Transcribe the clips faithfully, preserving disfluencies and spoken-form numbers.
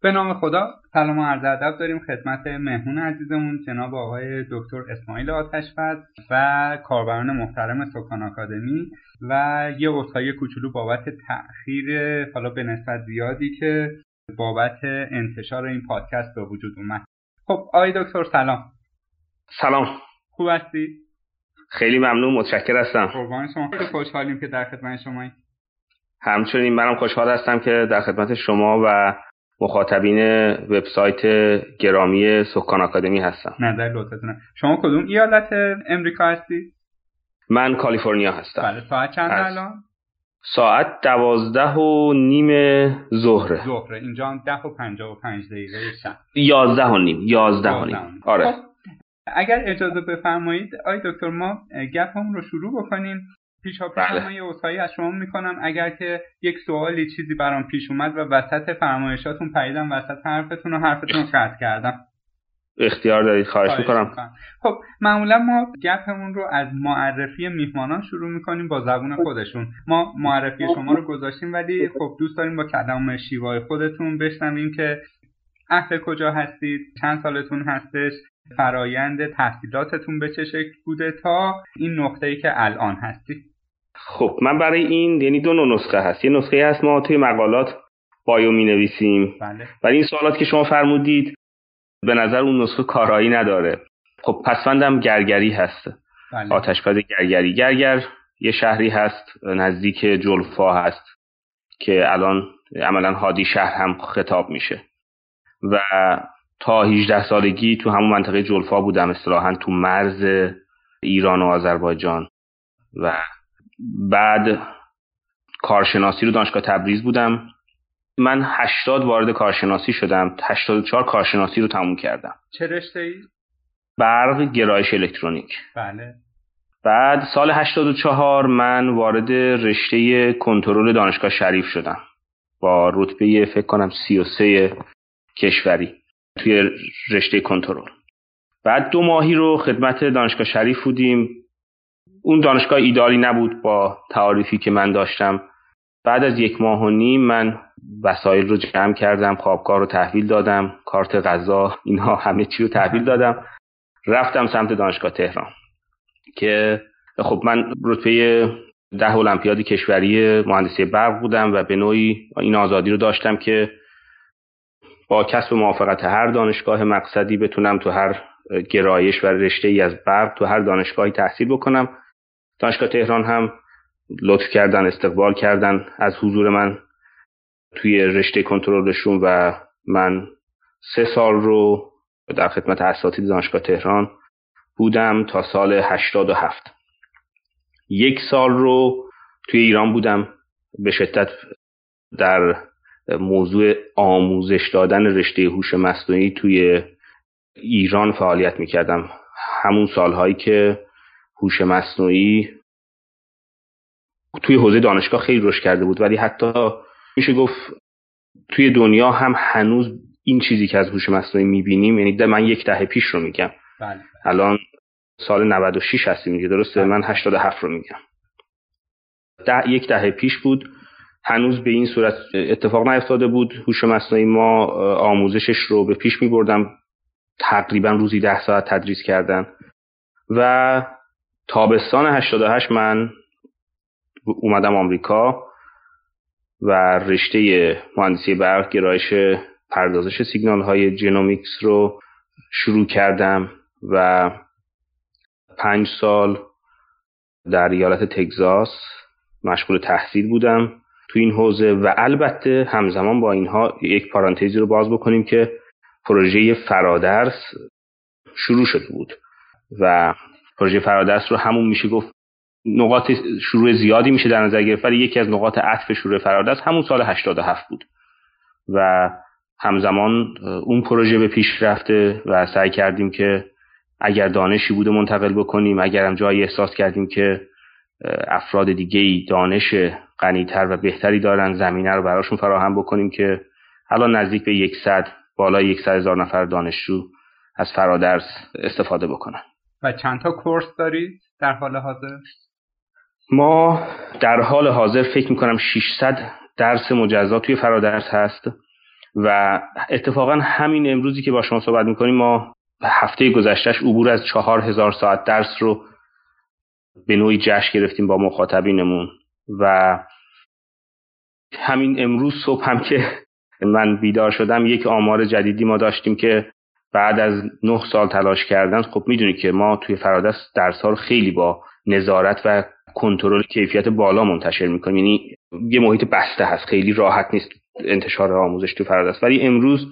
به نام خدا، سلام و عرض ادب داریم خدمت مهمون عزیزمون جناب آقای دکتر اسماعیل آتش‌فز و کاربران محترم سکان آکادمی و یه عذرخواهی کوچولو بابت تأخیر حالا به نسبت زیادی که بابت انتشار این پادکست به وجود اومد. خب آقای دکتر سلام. سلام. خوب هستی؟ خیلی ممنون، متشکر هستم. قربان شما. خیلی خوشحالیم که در خدمت شماییم. همچنین منم خوشحال هستم که در خدمت شما و مخاطبین وبسایت گرامی سکان آکادمی هستم. نظر لطفتونه. شما کدوم ایالت امریکا هستی؟ من کالیفرنیا هستم. بله. ساعت چند الان؟ ساعت دوازده و نیم ظهره. ظهره. اینجا هم ده و پنجاه و پنج دقیقه شب. یازده و نیم. یازده و نیم. آره. خب اگر اجازه بفرمایید آقای دکتر ما گپمون رو شروع بکنیم. پیشا پیش بله. من یه عذرخواهی از شما میکنم اگر که یک سوالی چیزی برام پیش اومد و وسط فرمایشاتون پریدم وسط حرفتون و حرفتون رو قطع کردم. اختیار دارید. خواهش, خواهش میکنم. میکنم. خب معمولا ما گپمون رو از معرفی میهمانان شروع میکنیم با زبون خودشون. ما معرفی شما رو گذاشتیم ولی خب دوست داریم با کلام شیوای خودتون بشنویم که اهل کجا هستید، چند سالتون هستش، فرایند تحصیلاتتون به چه شکل بوده تا این نقطه‌ای که الان هستید. خب من برای این یعنی دو نوع نسخه هست. یه نسخه هست ما توی مقالات بایو می‌نویسیم. بله. ولی این سوالات که شما فرمودید به نظر اون نسخه کارایی نداره. خب پسوندم گرگری هست. بله. آتش‌پز گرگری. گرگر یه شهری هست نزدیک جلفا هست که الان عملاً هادی شهر هم خطاب میشه و تا هجده سالگی تو همون منطقه جلفا بودم، اصطلاحاً تو مرز ایران و آذربایجان و بعد کارشناسی رو دانشگاه تبریز بودم. من هشتاد وارد کارشناسی شدم، هشتاد و چهار کارشناسی رو تموم کردم. چه رشته‌ای؟ برق گرایش الکترونیک. بله. بعد سال هشتاد و چهار من وارد رشته کنترل دانشگاه شریف شدم با رتبه فکر کنم سی و سه کشوری توی رشته کنترل. بعد دو ماهی رو خدمت دانشگاه شریف بودیم. اون دانشگاه ایدالی نبود با تعاریفی که من داشتم. بعد از یک ماه و نیم من وسایل رو جمع کردم، خوابگاه رو تحویل دادم، کارت غذا، اینها همه چی رو تحویل دادم، رفتم سمت دانشگاه تهران که خب من رتبه ده المپیاد کشوری مهندسی برق بودم و به نوعی این آزادی رو داشتم که با کسب موافقت هر دانشگاه مقصدی بتونم تو هر گرایش و رشته‌ای از برق تو هر دانشگاهی تحصیل بکنم. دانشگاه تهران هم لطف کردن، استقبال کردن از حضور من توی رشته کنترلشون و من سه سال رو در خدمت اساتید دانشگاه تهران بودم تا سال هشتاد و هفت. یک سال رو توی ایران بودم، به شدت در موضوع آموزش دادن رشته هوش مصنوعی توی ایران فعالیت میکردم. همون سالهایی که هوش مصنوعی توی حوزه دانشگاه خیلی رشد کرده بود ولی حتی میشه گفت توی دنیا هم هنوز این چیزی که از هوش مصنوعی میبینیم، یعنی ده من یک دهه پیش رو میگم. بله. الان سال نود و شش هستیم دیگه، درسته؟ بله. من هشتاد و هفت رو میگم. ده یک دهه پیش بود، هنوز به این صورت اتفاق نیفتاده بود. هوش مصنوعی ما آموزشش رو به پیش میبردم، تقریبا روزی ده ساعت تدریس کردن و تابستان هشتاد و هشت من اومدم آمریکا و رشته مهندسی برق گرایش پردازش سیگنال های جنومیکس رو شروع کردم و پنج سال در ایالت تگزاس مشغول تحصیل بودم تو این حوزه و البته همزمان با اینها یک پارانتزی رو باز بکنیم که پروژه فرادرس شروع شده بود و پروژه فرادرس رو همون میشه گفت نقاط شروع زیادی میشه در نظر گرفت ولی یکی از نقاط عطف شروع فرادرس همون سال هشتاد و هفت بود و همزمان اون پروژه به پیش رفته و سعی کردیم که اگر دانشی بوده منتقل بکنیم، اگر هم جایی احساس کردیم که افراد دیگه‌ای دانش غنی‌تر و بهتری دارن زمینه رو براشون فراهم بکنیم که الان نزدیک به صد بالای صد هزار نفر دانشجو از فرادرس استفاده بکنن. و چند تا کورس دارید در حال حاضر؟ ما در حال حاضر فکر میکنم ششصد درس مجزا توی فرادرس هست و اتفاقا همین امروزی که با شما صحبت میکنیم ما هفته گذشتهش عبور از چهار هزار ساعت درس رو به نوعی جشن گرفتیم با مخاطبینمون و همین امروز صبح هم که من بیدار شدم یک آمار جدیدی ما داشتیم که بعد از نه سال تلاش کردن، خب میدونی که ما توی فرادرس درس‌ها رو خیلی با نظارت و کنترل کیفیت بالا منتشر میکنیم، یعنی یه محیط بسته هست، خیلی راحت نیست انتشار آموزش تو فرادرس. ولی امروز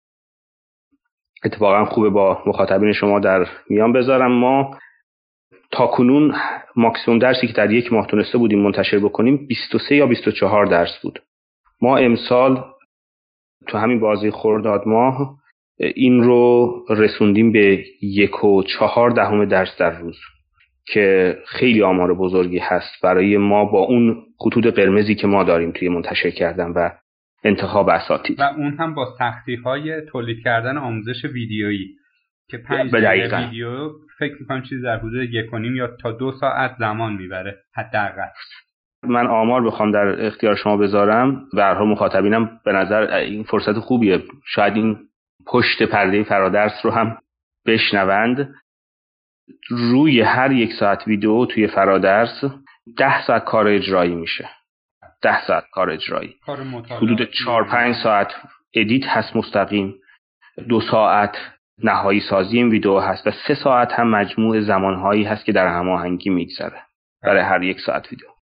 اتفاقا خوبه با مخاطبین شما در میان بذارم. ما تا کنون ماکسیموم درسی که در یک ماه تونسته بودیم منتشر بکنیم بیست و سه یا بیست و چهار درس بود. ما امسال تو همین بازی خرداد ماه این رو رسوندیم به یک و چهار دهم درس در روز که خیلی آمار بزرگی هست برای ما با اون خطوط قرمزی که ما داریم توی منتشر کردن و انتخاب اساتید. و اون هم با سختی‌های تولید کردن آموزش ویدیویی که پنج دقیقه ویدیو فکر می‌کنم چیزی در حدود یک و نیم یا تا دو ساعت زمان میبره حداقل. من آمار بخوام در اختیار شما بذارم و هر مخاطبینم به نظر این فرصت خوبیه شاید این پشت پرده فرادرس رو هم بشنوند. روی هر یک ساعت ویدیو توی فرادرس ده ساعت کار اجرایی میشه. ده ساعت کار اجرایی. حدود چهار پنج ساعت ادیت هست مستقیم، دو ساعت نهایی سازی این ویدیو هست و سه ساعت هم مجموع زمانهایی هست که در هماهنگی میگذره برای هر یک ساعت ویدیو.